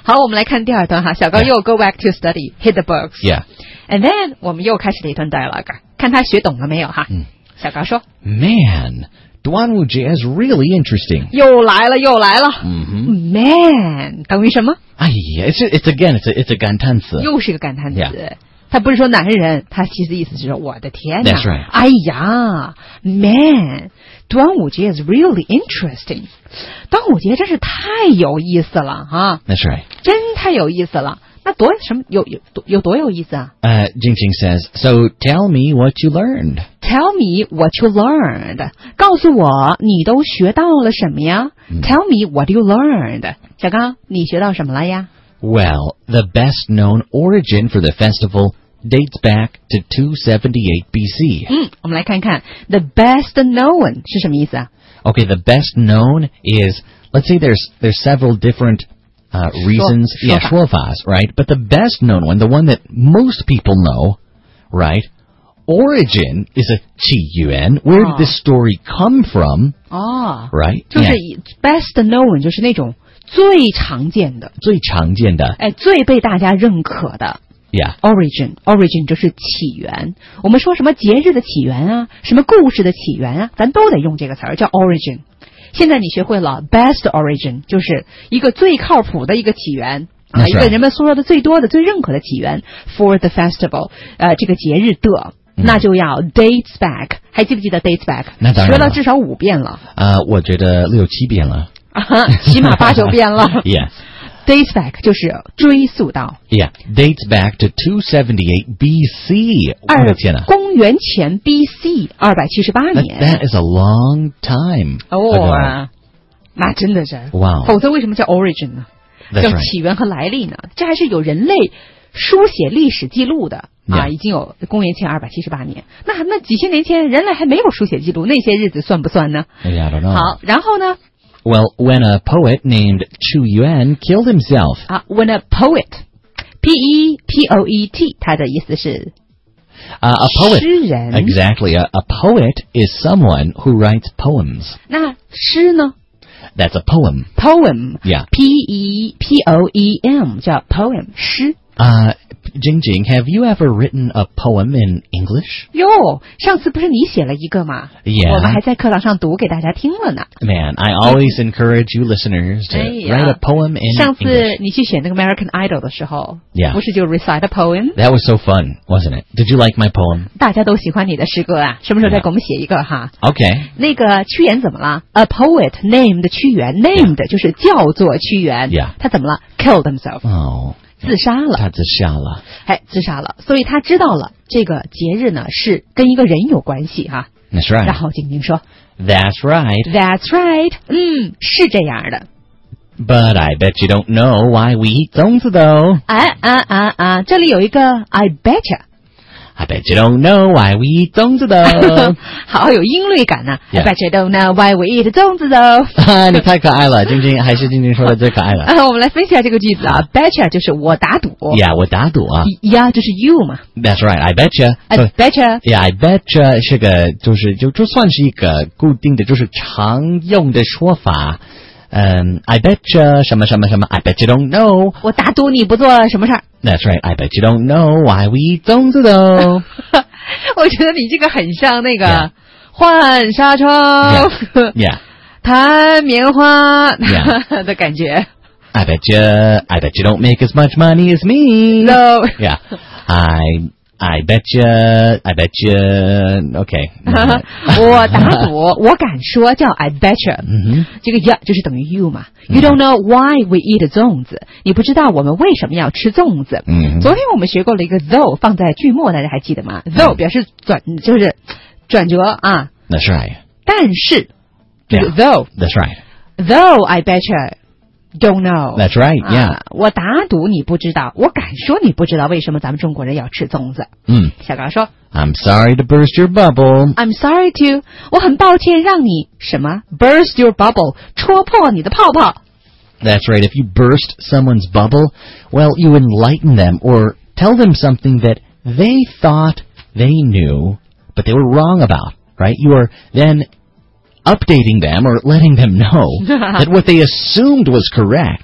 好，我们来看第二段哈，小高又 go back to study, hit the books. Yeah. And then 我们又开始了一段 dialogue， 看他学懂了没有哈。小高说 Man, Duanwujie is really interesting. 又来了。Man 等于什么？ 哎呀 it's a 感叹词。 又是个感叹词。 Yeah. 他不是说男人，他其实意思是说我的天哪。 That's right. 哎呀 Man, 端午节 is really interesting. 端午节真是太有意思了哈。 That's right. 真太有意思了。那有多有意思啊 ？Jingjing says, so tell me what you learned. Tell me what you learned. 告诉我你都学到了什么呀？Tell me what you learned. 小刚，你学到什么了呀？ Well, the best known origin for the festival dates back to 278 BC. 我们来看看 the best known 是什么意思啊？ Okay, the best known is, let's say there's several different reasons, 说法 right? But the best known one, the one that most people know, right? Origin is a 起源. Where did this story come from? Right? 就是 best known 就是那种最常见的，最被大家认可的。 Yeah. Origin 就是起源。我们说什么节日的起源啊，什么故事的起源啊，咱都得用这个词儿叫 origin。现在你学会了 best origin， 就是一个最靠谱的一个起源啊，一个人们说的最多的、最认可的起源 for the festival， 这个节日的，那就要 dates back。还记不记得 dates back？ 那当然了， 学了至少5遍了。 我觉得6、7遍了。 起码8、9遍了。 Yeah. Dates back 就是追溯到。 Yeah, dates back to 278 BC. 我的天哪！ 公元前 BC 278年。 That is a long time. 那真的是。 哇！ 否则为什么叫 origin 呢？叫起源和来历呢？这还是有人类书写历史记录的啊，已经有公元前278年。那几千年前人类还没有书写记录，那些日子算不算呢？ I don't know. 好，然后呢？ Well, when a poet named Chu Yuan killed himself. When a poet, P-E-P-O-E-T, 它的意思是 a poet. 诗人。 Exactly. A poet is someone who writes poems. 那诗呢？ That's a poem. Poem. Yeah. P-E-P-O-E-M 叫 poem 诗。 Jingjing, have you ever written a poem in English? 哟，上次不是你写了一个吗？ Yeah. 我们还在课堂上读给大家听了呢。 Man, I always encourage you listeners to write a poem in English. 上次你去选那个 American Idol 的时候， Yeah. 不是就 recite a poem? That was so fun, wasn't it? Did you like my poem? 大家都喜欢你的诗歌啊，什么时候再给我们写一个哈？ Okay. 那个屈原怎么了？ A poet named 屈原 ，named 就是叫做屈原。 Yeah. 他怎么了 ？Killed himself. Oh. 自杀了。 他自杀了。 自杀了。所以他知道了这个节日呢是跟一个人有关系哈。 That's right. 然后静静说 That's right. That's right. 是这样的。 But I bet you don't know why we eat 粽子 though. 这里有一个 I betcha。I bet you don't know why we eat 粽子 though. 好有音律感呢。 Yeah. I bet you don't know why we eat 粽子 though. 你太可爱了，晶晶还是晶晶说的最可爱了。 我们来分析一下这个句子啊。betcha 就是我打赌。 Yeah, 我打赌啊。 Yeah 就是 you 嘛。 That's right. I betcha. I betcha. Yeah, I betcha 是个就算是一个固定的就是常用的说法。I betcha 什么什么什么 I bet you don't know. 我打赌你不做什么事儿。 That's right. I bet you don't know why we eat 粽子 though. 我觉得你这个很像那个浣纱窗 Yeah. 弹棉花的感觉。 I bet you don't make as much money as me. No. Yeah. I bet you. Okay. 我打赌，我敢说叫 I betcha。这个 yeah 就是等于 you 嘛。You don't know why we eat 粽子，你不知道我们为什么要吃粽子。昨天我们学过了一个 though 放在句末，大家还记得吗？though 表示就是转折啊。 That's right. 但是 Yeah. though. That's right. Though I betcha.Don't know. That's right, yeah. 我打赌你不知道，我敢说你不知道为什么咱们中国人要吃粽子。小高说 I'm sorry to burst your bubble. I'm sorry to. 我很抱歉让你什么 burst your bubble 戳破你的泡泡。 That's right. If you burst someone's bubble, well, you enlighten them or tell them something that they thought they knew, but they were wrong about, right? You are then updating them or letting them know that what they assumed was correct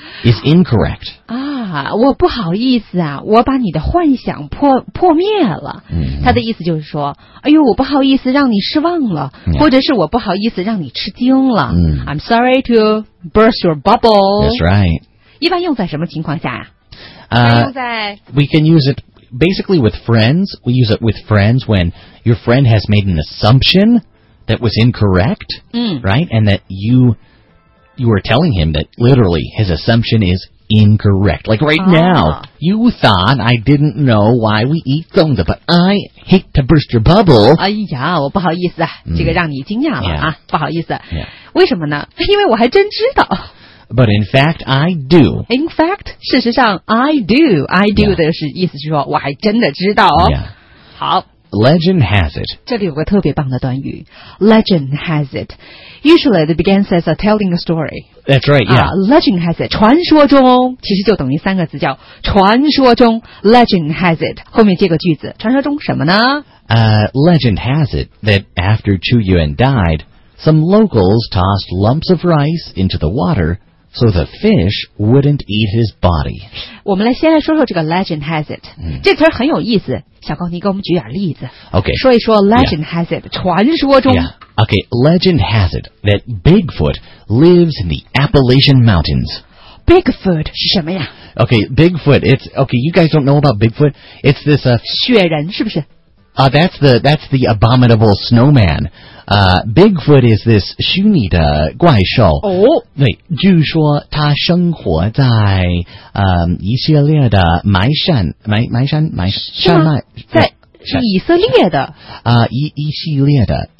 is incorrect. 啊，我不好意思啊，我把你的幻想破灭了。他的意思就是说，哎呦，我不好意思让你失望了，或者是我不好意思让你吃惊了。I'm sorry to burst your bubble. That's right. 一般用在什么情况下呀？用在 We can use it basically with friends. We use it with friends when your friend has made an assumption that was incorrect, right? And that you were telling him that literally his assumption is incorrect. Like right now, you thought I didn't know why we eat 粽子, but I hate to burst your bubble. 哎呀，我不好意思啊，这个让你惊讶了啊，不好意思。为什么呢？因为我还真知道。 But in fact, I do. In fact, 事实上 I do. I do 的是意思是说我还真的知道哦。好。 Legend has it. 这里有个特别棒的短语 Legend has it. Usually it begins as a telling a story. That's right, yeah. Legend has it. 传说中其实就等于三个字叫传说中 Legend has it. 后面接个句子，传说中什么呢 ？Legend has it that after Chu Yuan died, some locals tossed lumps of rice into the water.So the fish wouldn't eat his body. 我们先来说说这个 legend has it. 这词儿很有意思，小高你给我们举点例子。 Okay. 说一说 legend has it. 传说中。 Yeah. Okay. Legend has it that Bigfoot lives in the Appalachian Mountains. Bigfoot 是什么呀？ Okay. Bigfoot. You guys don't know about Bigfoot? It's this 雪人是不是 ？That's the abominable snowman. Bigfoot is this 虚拟的怪兽。对，据说他生活在以色列的埋山脉， 在以色列的一系列的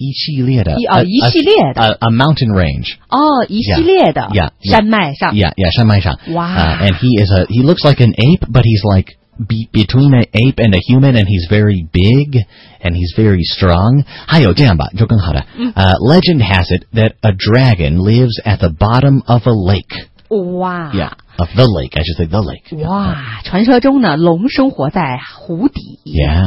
a mountain range。 一系列的山脉上。 山脉上。 Wow. And he looks like an ape, but he's like between an ape and a human, and he's very big and he's very strong. 还有这样吧，就更好的。Legend has it that a dragon lives at the bottom of a lake. Wow. Yeah, of the lake. I should say the lake. 哇，传说中呢，龙生活在湖底。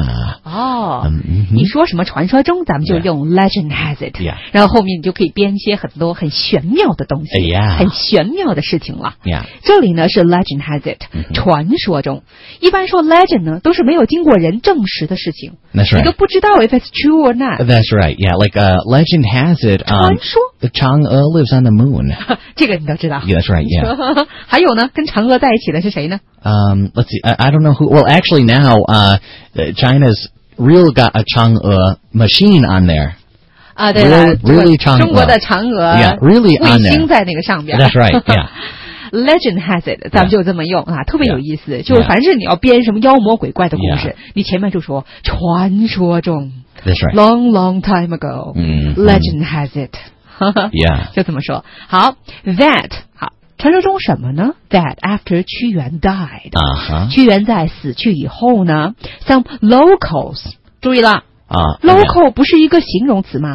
Yeah. 你说什么传说中，咱们就用 legend has it. Yeah. 然后后面你就可以编一些很多很玄妙的东西，很玄妙的事情了。 Yeah. 这里呢是 legend has it，传说中。一般说 legend 呢，都是没有经过人证实的事情。 That's right. 你都不知道 if it's true or not. That's right. Yeah, like legend has it. 传说。 Chang'e lives on the moon. 这个你都知道。 Yeah, that's right. Yeah. 还有呢，跟嫦娥在一起的是谁呢 ？Let's see. I don't know who. Well, actually now, China's got a Chang'e machine on there. 对了 really 嫦娥， 中国的嫦娥 Yeah, really on there. 卫星在那个上边。 That's right. Yeah. Legend has it， 咱们就这么用啊，特别有意思。就是凡是你要编什么妖魔鬼怪的故事，你前面就说传说中。 That's right. Long time ago. Legend has it. Yeah. 就这么说。好 ，that 好。传说中什么呢 ？That after 屈原 died， 屈原在死去以后呢 ，some locals 注意了，local 不是一个形容词吗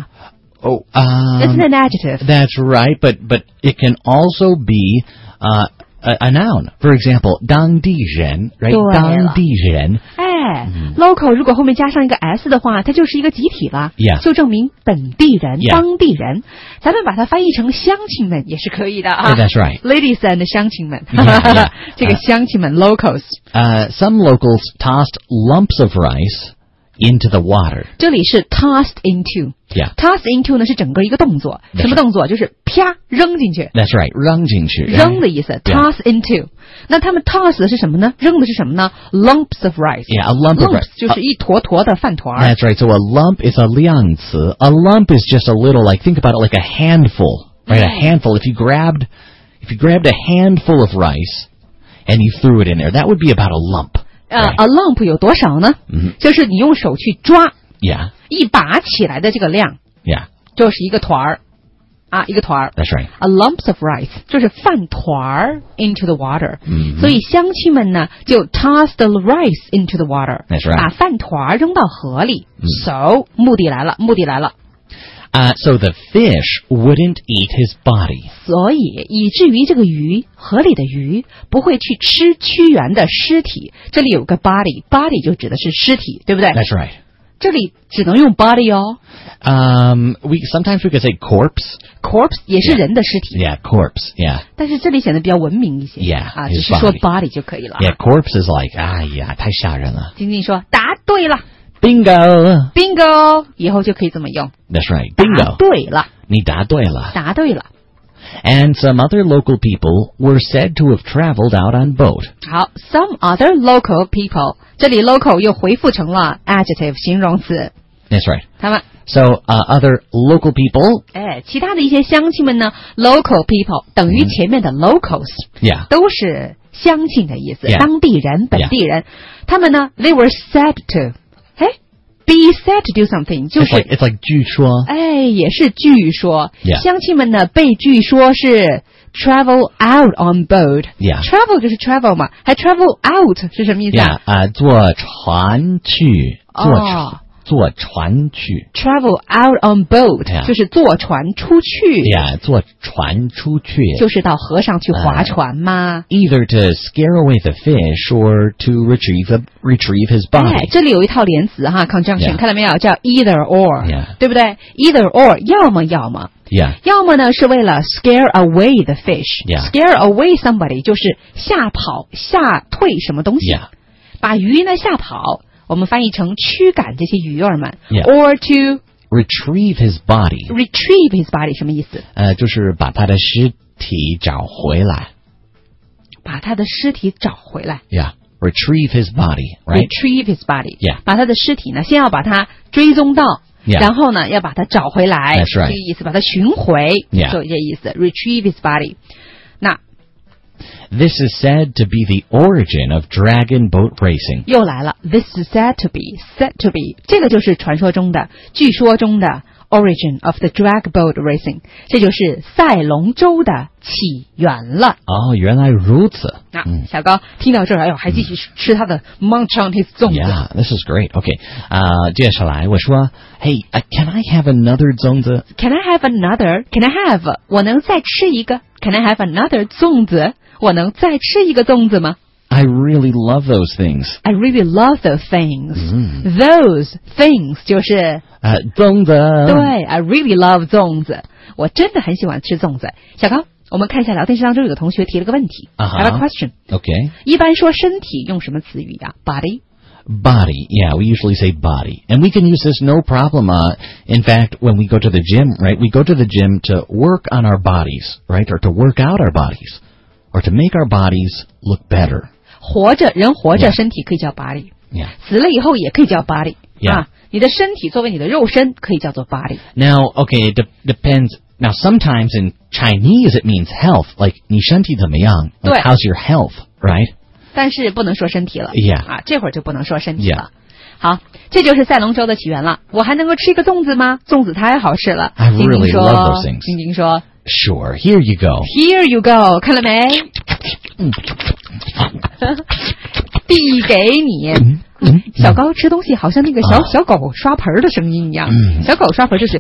？It's an adjective. That's right, but it can also be a noun. For example, 当地人 right? 当地人。 local 如果后面加上一个 s 的话，它就是一个集体了，就证明本地人、当地人。咱们把它翻译成乡亲们也是可以的啊。 That's right. Ladies and 乡亲们， Yeah. 这个乡亲们 locals. Some locals tossed lumps of rice into the water. 这里是 tossed into. Yeah. Toss into 呢是整个一个动作，什么动作？就是啪扔进去。 That's right. 扔进去。 扔的意思。Toss into. 那他们 toss 的是什么呢？扔的是什么呢 ？Lumps of rice. Yeah, a lump of rice. 就是一坨坨的饭团。 That's right. So a lump is a 量词。A lump is just a little, like think about it like a handful, right? A handful. If you grabbed a handful of rice and you threw it in there, that would be about a lump. A lump 有多少呢？就是你用手去抓。 Yeah. 一把起来的这个量。 Yeah. 就是一个团儿。一个团儿 That's right. A lumps of rice 就是饭团儿 into the water. 所以乡亲们呢就 toss the rice into the water. That's right. 把饭团儿扔到河里。So 目的来了。 So the fish wouldn't eat his body. 所以以至于这个鱼，河里的鱼不会去吃屈原的尸体。这里有个 body 就指的是尸体，对不对？ That's right. 这里只能用 body 哦。 Sometimes we could say corpse. Corpse 也是人的尸体。 Yeah, corpse. Yeah. 但是这里显得比较文明一些。 Yeah, 只是说 body 就可以了。 Yeah, corpse is like, 哎呀，太吓人了。 晶晶说答对了。 Bingo. 以后就可以这么用。 That's right. Bingo. 答对了。 你答对了。 答对了。 And some other local people were said to have traveled out on boat. 好 ，some other local people， 这里 local 又回复成了 adjective 形容词。 That's right. 他们 So, other local people. 其他的一些乡亲们呢 ，local people 等于前面的 locals， Yeah. 都是乡亲的意思， Yeah. 当地人、本地人。他们呢 ，they were said to。be said to do something 就是 It's like 据说。 也是据说。 Yeah. 乡亲们呢被据说是 travel out on boat。 Yeah. travel 就是 travel 嘛，还 travel out 是什么意思啊？ 坐船去。坐船去。 travel out on boat， Yeah. 就是坐船出去。 Yeah, 坐船出去。 就是到河上去划船吗 ？Either to scare away the fish or to retrieve his body. 这里有一套连词哈 ，conjunction， Yeah. 看到没有？叫 either or， Yeah. 对不对 ？either or， 要么。 Yeah. 要么呢是为了 scare away the Yeah. fish，scare away somebody 就是吓跑、吓退什么东西， Yeah. 把鱼呢吓跑，我们翻译成驱赶这些鱼儿们 Yeah. ，or to retrieve his body. retrieve his body 什么意思？ 就是把他的尸体找回来。 把他的尸体找回来。 Yeah. Retrieve his body, right? Retrieve his body. Yeah. 把他的尸体呢，先要把他追踪到。 Yeah. 然后呢，要把它找回来， That's right. 这个意思，把它寻回， Yeah. 就这意思。Retrieve his body。那 This is said to be the origin of dragon boat racing. 又来了 ，This is said to be，这个就是传说中的、据说中的 origin of the drag boat racing， 这就是赛龙舟的起源了。 原来如此。 小高听到这儿，哎呦，还继续吃他的 munch on his 粽子。 Yeah, this is great. Okay. 接下来我说 Hey, can I have another 粽子 Can I have another? Can I have? 我能再吃一个 Can I have another 粽子？我能再吃一个粽子吗？ I really love those things. I really love those things. Those things 就是粽子。 对 I really love 粽子。我真的很喜欢吃粽子。小高，我们看一下聊天室当中有个同学提了个问题。Have a question. Okay. 一般说身体用什么词语呀 ？Body. Body, yeah, we usually say body. And we can use this no problem. In fact, when we go to the gym, right, we go to the gym to work on our bodies, right, or to work out our bodies, or to make our bodies look better. 人活着 Yeah. 身体可以叫 body， Yeah. 死了以后也可以叫 body。 Yeah. 你的身体作为你的肉身可以叫做 body。 Now, okay, it depends. Now, sometimes in Chinese it means health, like 你身体怎么样? Like, 对。 how's your health, right? 但是不能说身体了 Yeah. 这会儿就不能说身体了。好，这就是赛龙舟的起源了。我还能够吃一个粽子吗？粽子太好吃了。 I really love those things. 晶晶说 Sure, here you go. Here you go， 看了没？递给你。小高吃东西好像那个小狗刷盆的声音一样。小狗刷盆就是。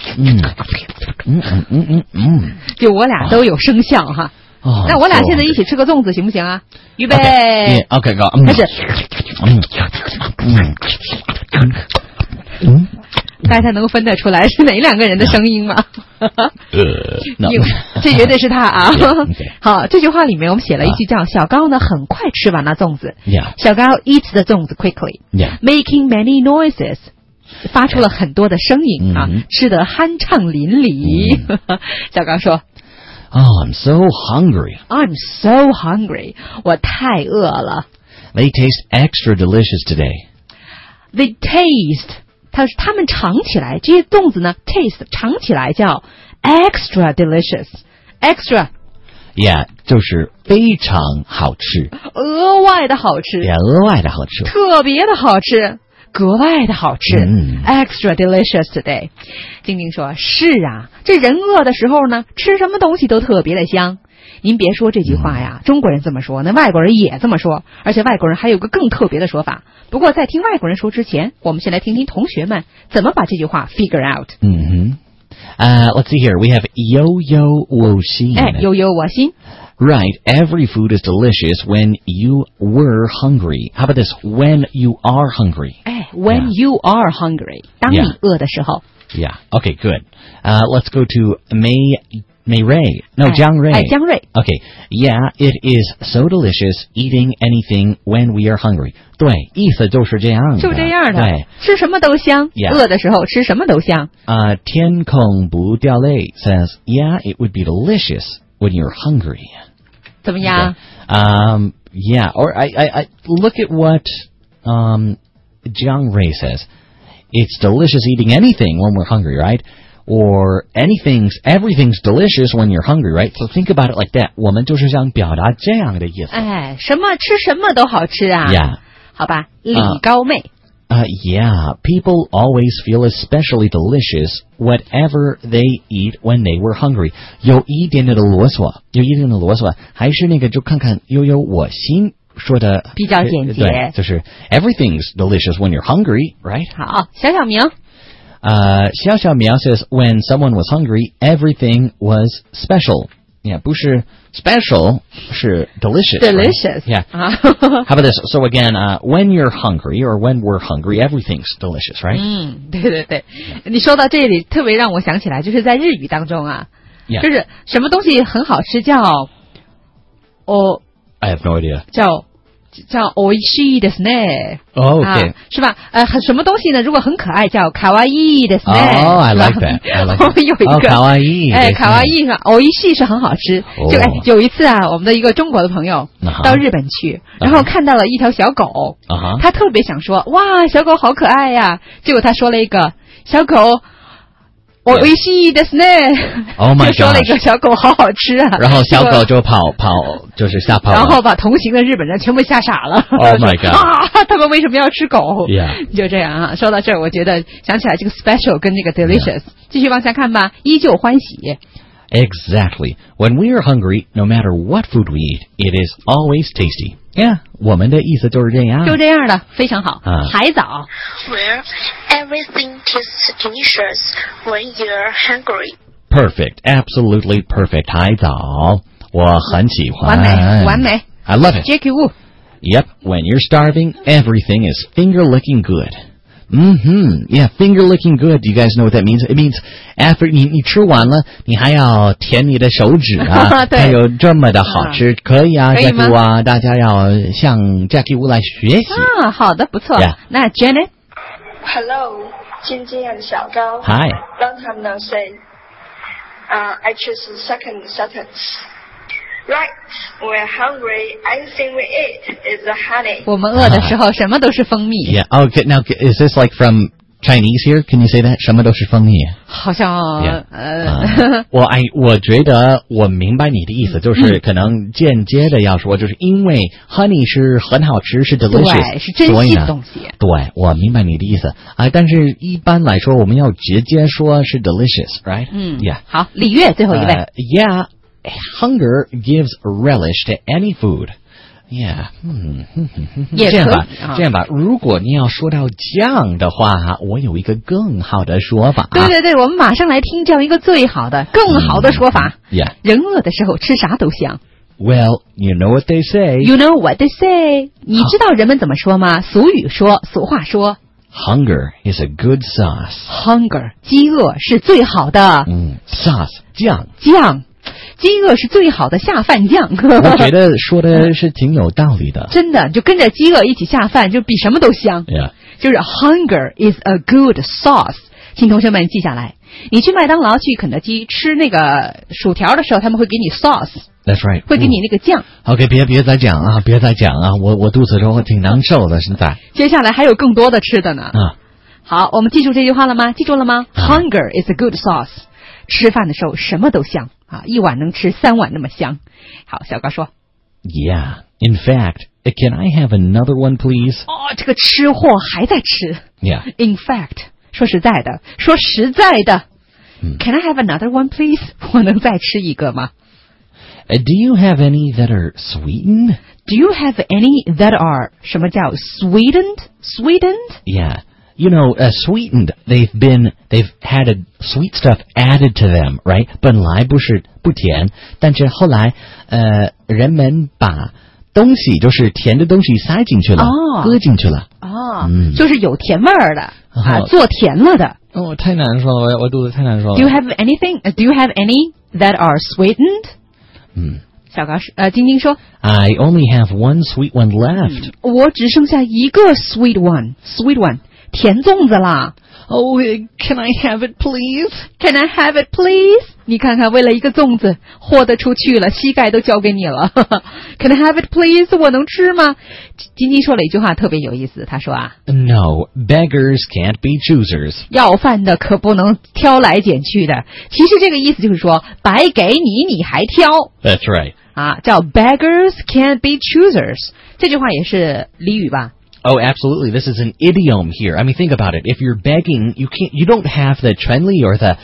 就我俩都有声效哈。那我俩现在一起吃个粽子行不行啊？预备 Okay, go. 开始。大家能分得出来是哪两个人的声音吗？ No. 这绝对是他啊。 Okay. 好，这句话里面我们写了一句叫小高呢很快吃完了粽子。 Yeah. 小高 eats the 粽子 quickly. Yeah. Making many noises. 发出了很多的声音啊，吃得酣畅淋漓。小高说 Oh, I'm so hungry. I'm so hungry. 我太饿了。 They taste extra delicious today. They taste. 他们尝起来，这些粽子呢 taste 尝起来叫 extra delicious. Extra. Yeah, 就是非常好吃。 额外的好吃。 Yeah, 额外的好吃。 特别的好吃。格外的好吃。Extra delicious today. 晶晶说是啊，这人饿的时候呢，吃什么东西都特别的香。您别说这句话呀，中国人这么说，那外国人也这么说，而且外国人还有个更特别的说法。不过在听外国人说之前，我们先来听听同学们怎么把这句话 figure out。 Let's see here. We have Yo-Yo Wo Xin. 悠悠我心。 Right, every food is delicious when you were hungry. How about this? When you are hungry. When you are hungry. 当你饿的时候。 Yeah. Okay, good. Let's go to Mei Ray. No, Jiang Ray. Jiang Ray. Okay. Yeah, it is so delicious eating anything when we are hungry. 对，意思就是这样的。 就这样的。 对， 吃什么都香。 Yeah. 饿的时候吃什么都香。 天空不掉泪 says, yeah, it would be delicious when you're hungry. 怎么样？ Yeah, or I look at what Jiang Ray says. It's delicious eating anything when we're hungry, right? Or everything's delicious when you're hungry, right? So think about it like that. 我们就是想表达这样的意思。 什么吃什么都好吃啊。 Yeah. 好吧，李高妹。 Yeah, people always feel especially delicious whatever they eat when they were hungry. 有一点点的啰嗦，还是那个就看看悠悠我心说的比较简洁。 对，就是 everything's delicious when you're hungry, right? 好，小明。 小苗 says when someone was hungry, everything was special. Yeah, 不是 special, 是 delicious. Delicious. Right? Yeah. How about this? So again, when you're hungry or when we're hungry, everything's delicious, right? 对。你说到这里，特别让我想起来，就是在日语当中啊， Yeah. 就是什么东西很好吃叫 I have no idea. 叫美味しいですね。 Oh, okay. 是吧？什么东西呢？如果很可爱，叫卡哇伊ですね。 Oh, I like that. I like that. 有一个卡哇伊。 卡哇伊是吧？美味しい是很好吃。就有一次啊，我们的一个中国的朋友到日本去，然后看到了一条小狗，他特别想说，哇，小狗好可爱呀！结果他说了一个小狗。美味しいですね。 Oh my god！ 就说了一个小狗好好吃啊， 然后小狗就跑，就是吓跑了， 然后把同行的日本人全部吓傻了。 Oh my god！ 他们为什么要吃狗 ？Yeah， 就这样啊。说到这儿，我觉得想起来这个 special 跟这个 delicious， 继续往下看吧。依旧欢喜。 Exactly. When we are hungry, no matter what food we eat, it is always tasty. Yeah, 我们的意思就是这样。 就这样的，非常好。海藻。 Where everything tastes delicious when you're hungry. Perfect, absolutely perfect. 海藻，我很喜欢。 完美。 I love it. Jackie Wu. Yep, when you're starving, everything is finger-licking good. Yeah, finger-licking good. Do you guys know what that means? It means after 你吃完了，你还要舔你的手指啊。还有这么的好吃，可以啊 ，Jackie Wu 啊，大家要向 Jackie Wu 来学习。 好的，不错。那 Janet。 Hello, 金金 and 小高。 Hi. Long time no see. I choose the second sentence. Right, we're hungry. Anything we eat is the honey. 我们饿的时候，什么都是蜂蜜。 Yeah. Okay. Now, is this like from Chinese here? Can you say that? 什么都是蜂蜜。 好像我觉得我明白你的意思，就是可能间接的要说，就是因为 honey 是很好吃，是 delicious， 对，是珍惜的东西。 对，我明白你的意思但是一般来说，我们要直接说是 delicious，right？ Yeah。好，李月最后一位。 Yeah. Hunger gives relish to any food. Yeah. 这样吧，如果你要说到酱的话，我有一个更好的说法。 对，我们马上来听这样一个最好的、更好的说法。 Yeah. 人饿的时候吃啥都香。 Well, you know what they say. You know what they say. 你知道人们怎么说吗？俗话说。 Hunger is a good sauce. Hunger， 饥饿是最好的。 Sauce， 酱。 饥饿是最好的下饭酱。 我觉得说的是挺有道理的。 真的，就跟着饥饿一起下饭，就比什么都香。 Yeah. 就是 Hunger is a good sauce。请同学们记下来，你去麦当劳、去肯德基吃那个薯条的时候，他们会给你 sauce。That's right。 会给你那个酱。 OK， 别再讲啊，我肚子中挺难受的现在。 接下来还有更多的吃的呢。好，我们记住这句话了吗？记住了吗？Hunger is a good sauce。吃饭的时候什么都香一碗能吃3碗那么香。好，小高说。 Yeah, in fact, can I have another one, please? 这个吃货还在吃。 Yeah. In fact， 说实在的。Can I have another one, please? 我能再吃一个吗 ？Do you have any that are sweetened? Do you have any that are 什么叫 sweetened? Yeah. You know, sweetened. They've had sweet stuff added to them, right? 本来不是不甜，但是后来人们把东西就是甜的东西塞进去了，搁进去了。 就是有甜味儿的做甜了的。 太难说了，我肚子太难说了。 Do you have anything? Do you have any that are sweetened? 小高晶晶说 I only have one sweet one left. 我只剩下一个 sweet one 甜粽子啦。 Oh, can I have it, please? Can I have it, please? 你看看，为了一个粽子，豁得出去了，膝盖都交给你了。Can I have it, please? 我能吃吗？晶晶说了一句话特别有意思，她说 No, beggars can't be choosers. 要饭的可不能挑来拣去的。其实这个意思就是说，白给你，你还挑。 That's right. 叫 beggars can't be choosers. 这句话也是俚语吧 ？Oh, absolutely. This is an idiom here. I mean, think about it. If you're begging, you don't have the 权利 or the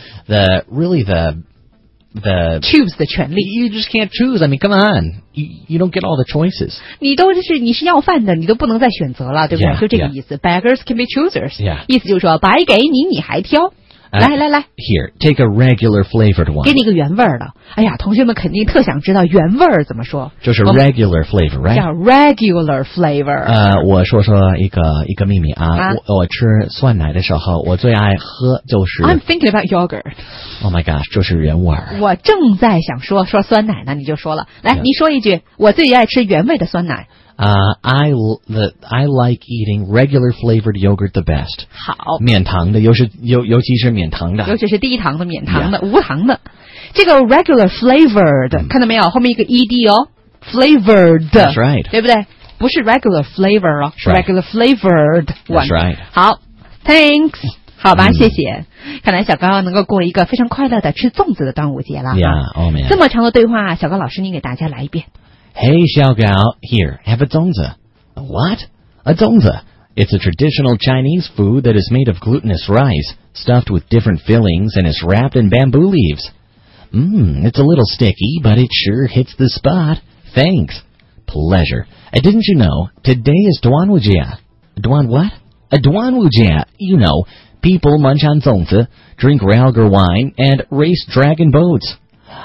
choose 的权利。 You just can't choose. I mean, come on. You don't get all the choices. 你是要饭的，你都不能再选择了，对不对？ 就这个意思。Beggars can be choosers. 意思就是说，白给你，你还挑。来 Here, take a regular flavored one. 给你一个原味的。哎呀，同学们肯定特想知道原味怎么说。 就是 regular flavor, right? 叫 regular flavor。 我说一个秘密我吃酸奶的时候，我最爱喝就是 I'm thinking about yogurt. Oh my gosh, 就是原味。 我正在想说酸奶呢，你就说了。来，你说一句，我最爱吃原味的酸奶。 I like eating regular flavored yogurt the best. 好， 免糖的，尤其是免糖的， 尤其是低糖的、免糖的、无糖的。这个 regular flavored，看到没有？后面一个 ed 哦 ，flavored。 That's right， 对不对？不是 regular flavor 哦，是 regular flavored one。 That's right。 好 ，thanks。好吧，谢谢。看来小高能够过一个非常快乐的吃粽子的端午节了。 Yeah, oh man。 这么长的对话，小高老师您给大家来一遍。 Hey, Xiaogao, here, have a zongzi. What? A zongzi. It's a traditional Chinese food that is made of glutinous rice, stuffed with different fillings, and is wrapped in bamboo leaves. It's a little sticky, but it sure hits the spot. Thanks. Pleasure. Didn't you know, today is Duanwujia. Duan what? Duanwujia. You know, people munch on zongzi, drink Realgar wine, and race dragon boats.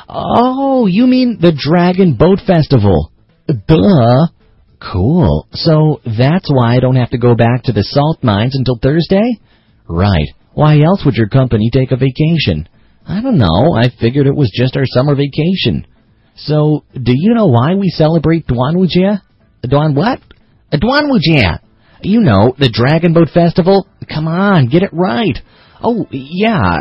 Oh, you mean the Dragon Boat Festival. Duh. Cool. So that's why I don't have to go back to the salt mines until Thursday? Right. Why else would your company take a vacation? I don't know. I figured it was just our summer vacation. So, do you know why we celebrate Duanwujia? Duan what? Duanwujia. You know, the Dragon Boat Festival. Come on, get it right. Oh, yeah,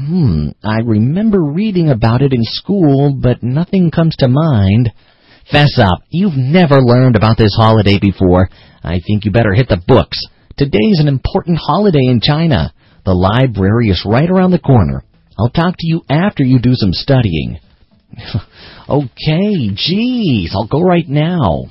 I remember reading about it in school, but nothing comes to mind. Fess up, you've never learned about this holiday before. I think you better hit the books. Today's an important holiday in China. The library is right around the corner. I'll talk to you after you do some studying. Okay, geez, I'll go right now.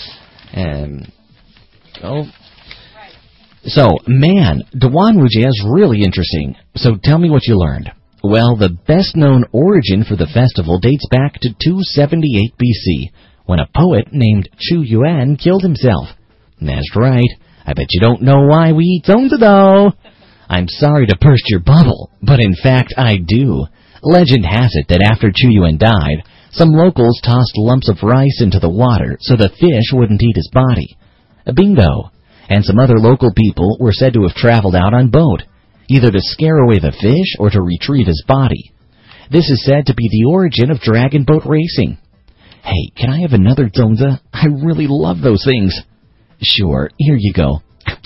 So, man, Duanwujia is really interesting. So tell me what you learned. Well, the best-known origin for the festival dates back to 278 BC, when a poet named Chu Yuan killed himself. That's right. I bet you don't know why we eat zongzi, though. I'm sorry to burst your bubble, but in fact I do. Legend has it that after Chu Yuan died, some locals tossed lumps of rice into the water so the fish wouldn't eat his body. Bingo! And some other local people were said to have traveled out on boat, either to scare away the fish or to retrieve his body. This is said to be the origin of dragon boat racing. Hey, can I have another zongzi? I really love those things. Sure, here you go.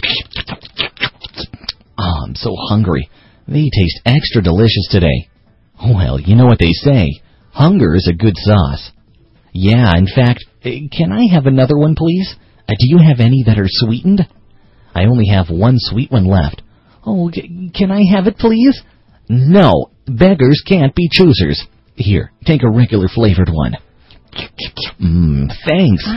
Oh, I'm so hungry. They taste extra delicious today. Well, you know what they say. Hunger is a good sauce. Yeah, in fact, can I have another one, please? Do you have any that are sweetened? I only have one sweet one left. Oh, can I have it, please? No, beggars can't be choosers. Here, take a regular flavored one. Thanks.